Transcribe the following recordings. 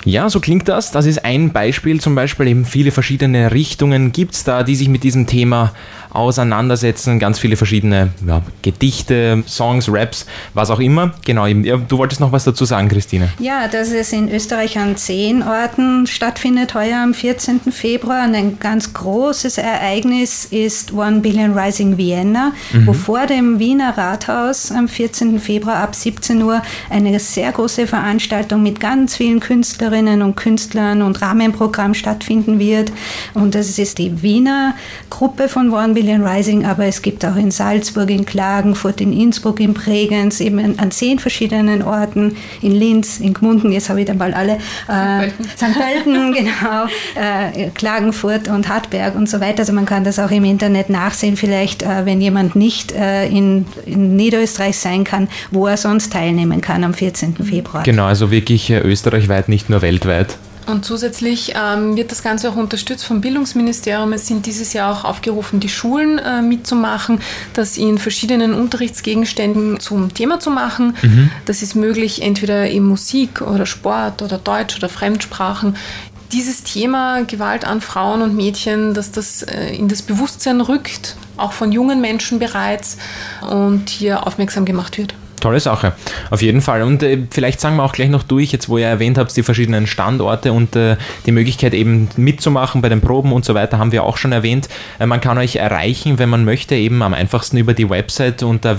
Ja, so klingt das. Das ist ein Beispiel, zum Beispiel eben viele verschiedene Richtungen gibt es da, die sich mit diesem Thema auseinandersetzen. Ganz viele verschiedene Gedichte, Songs, Raps, was auch immer. Genau, du wolltest noch was dazu sagen, Christine. Ja, dass es in Österreich an 10 Orten stattfindet, heuer am 14. Februar. Und ein ganz großes Ereignis ist One Billion Rising Vienna, wo vor dem Wiener Rathaus am 14. Februar ab 17 Uhr eine sehr große Veranstaltung mit ganz vielen Künstlerinnen und Künstlern und Rahmenprogramm stattfinden wird. Und das ist die Wiener Gruppe von One Billion Rising, aber es gibt auch in Salzburg, in Klagenfurt, in Innsbruck, in Bregenz, eben an 10 verschiedenen Orten, in Linz, in Gmunden, jetzt habe ich dann bald alle, St. Pölten, genau, Klagenfurt und Hartberg und so weiter. Also man kann das auch im Internet nachsehen, vielleicht, wenn jemand nicht in Niederösterreich sein kann, wo er sonst teilnehmen kann am 14. Februar. Genau, also wirklich österreichweit, nicht nur weltweit. Und zusätzlich wird das Ganze auch unterstützt vom Bildungsministerium. Es sind dieses Jahr auch aufgerufen, die Schulen mitzumachen, das in verschiedenen Unterrichtsgegenständen zum Thema zu machen. Das ist möglich, entweder in Musik oder Sport oder Deutsch oder Fremdsprachen. Dieses Thema Gewalt an Frauen und Mädchen, dass das in das Bewusstsein rückt, auch von jungen Menschen bereits, und hier aufmerksam gemacht wird. Tolle Sache, auf jeden Fall. Und vielleicht sagen wir auch gleich noch durch, jetzt wo ihr erwähnt habt, die verschiedenen Standorte und die Möglichkeit eben mitzumachen bei den Proben und so weiter, haben wir auch schon erwähnt. Man kann euch erreichen, wenn man möchte, eben am einfachsten über die Website unter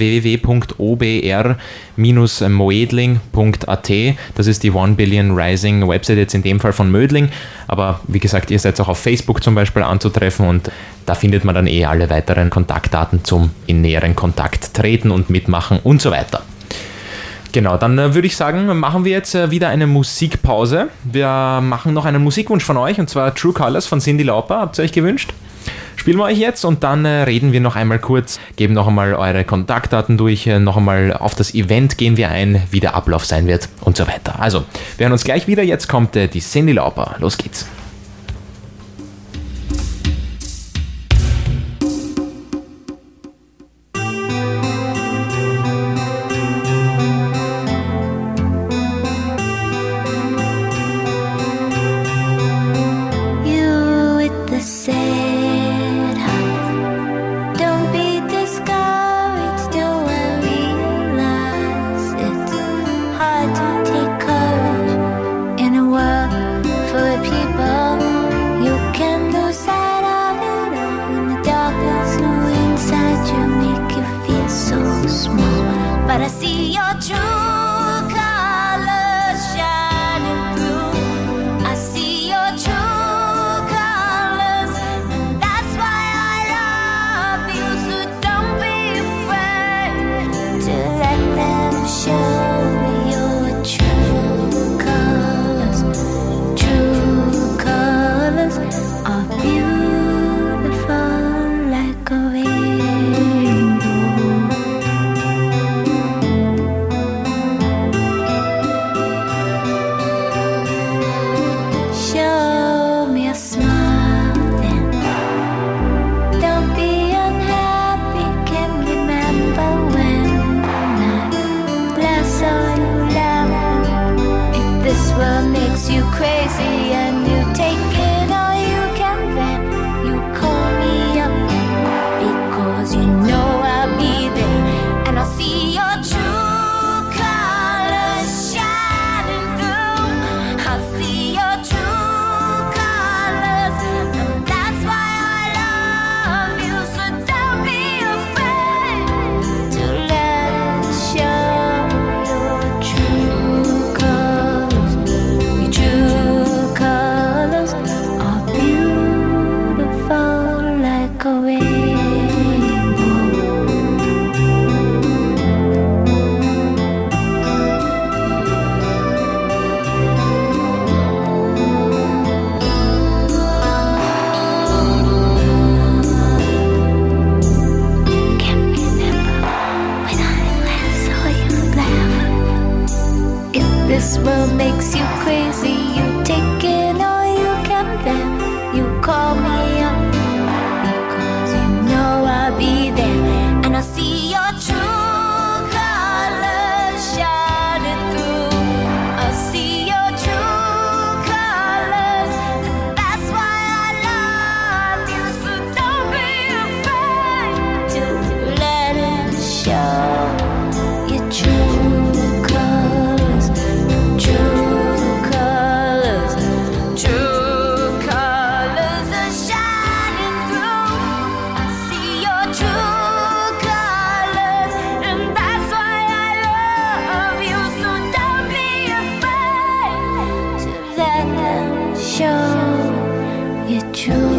www.obr-moedling.at. Das ist die One Billion Rising Website, jetzt in dem Fall von Mödling. Aber wie gesagt, ihr seid auch auf Facebook zum Beispiel anzutreffen und da findet man dann alle weiteren Kontaktdaten zum in näheren Kontakt treten und mitmachen und so weiter. Genau, dann würde ich sagen, machen wir jetzt wieder eine Musikpause. Wir machen noch einen Musikwunsch von euch, und zwar True Colors von Cyndi Lauper. Habt ihr euch gewünscht? Spielen wir euch jetzt und dann reden wir noch einmal kurz, geben noch einmal eure Kontaktdaten durch, noch einmal auf das Event gehen wir ein, wie der Ablauf sein wird und so weiter. Also, wir hören uns gleich wieder. Jetzt kommt die Cyndi Lauper. Los geht's. But I see your true colors shining through. I see your true colors, and that's why I love you. So don't be afraid to let them show your true colors. True colors are beautiful like a you crazy and you take it all you can, then you call me up because you know I'll be there and I'll see your true colors shining through. I'll see your true colors, and that's why I love you. So don't be afraid to let us show your true colors. True colors. show you true